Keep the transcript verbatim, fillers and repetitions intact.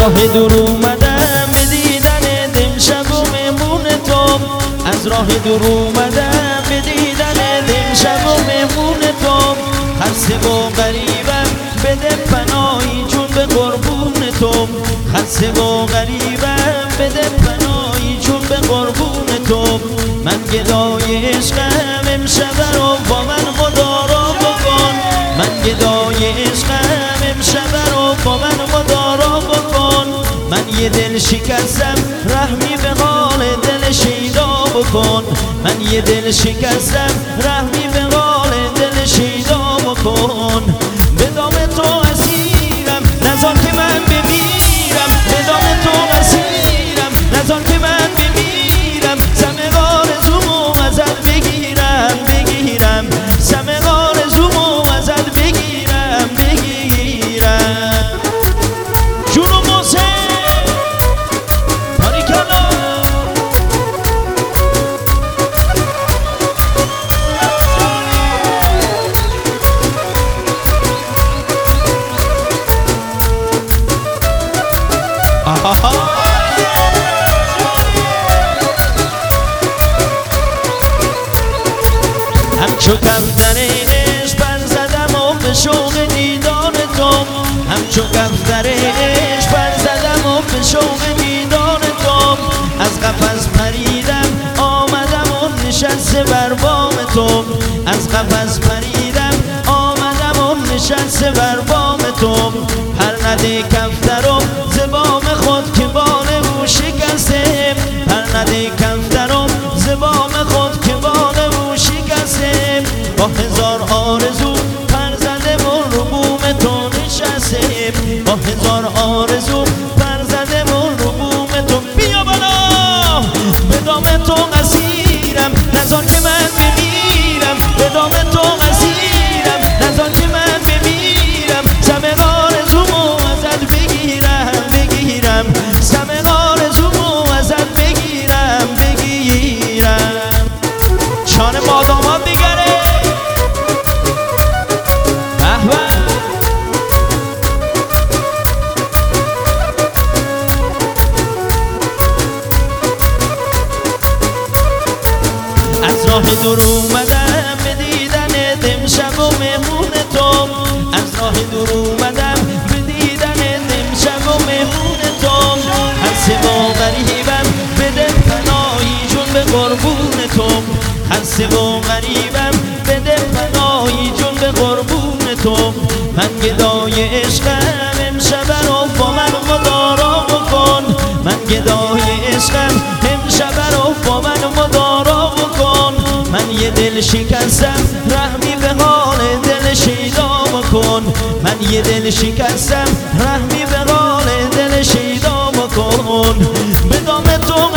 راه دور اومدم به دیدن دمشب و مهمون تو، از راه دور اومدم به دیدن دمشب و مهمون تو. خسته و غریبم بده پناهی جون به قربون تو، خسته و غریبم بده پناهی جون به قربون تو. من گدای عشقم امشب رو با من خدا را بکن، من گدای عشقم امشب رو با من خدا را بکن. من یه دل شکستم رحمی به حال دل شیدا بکن، من یه دل شکستم رحمی به حال دل شیدا بکن. به دام تو اسیرم نذار که من بمیرم، به دام تو اسیرم نذار که من بمیرم. سم آرزومو ازت بگیرم بگیرم، سم آرزومو ازت بگیرم بگیرم. جونو موسه باریکلا. همچو کفتر عشق پر زدم و به شوق دیدار تو، همچو کفتر عشق پر زدم و به شوق دیدار تو. از قفس پریدم آمدم و نشسته بر بام تو، از قفس پریدم آمدم و نشسته بر بام تو. هر نده کفترم ز بام خود که بال او شکسته، هر نده کفترم ز بام خود که بال او شکسته. با هزار آرزو پر زده و رو بوم تو نشسته، با هزار آرزو پر زده و رو بوم تو. بیا بالا به دام تو اسیرم نذار که من بمیرم، به دام تو اسیرم نذار که من بمیرم. سم آرزومو ازت بگیرم بگیرم، سم آرزومو ازت بگیرم بگیرم. شان بادامات دیگره از راه دور اومدم به دیدن دمشب و مهمون تو، از راه دور اومدم به دیدن دمشب و مهمون تو. خسته و غریبم بده پناهی جون به قربون تو، خسته و غریبم بده پناهی جون به قربون تو. من گدای عشقم امشب رو با من خدا را بکن، من گدای عشقم امشب رو با من خدا را بکن. من یه دل شکستم رحمی به حال دل شیدا بکن، من یه دل شکستم رحمی به حال دل شیدا بکن. به دام تو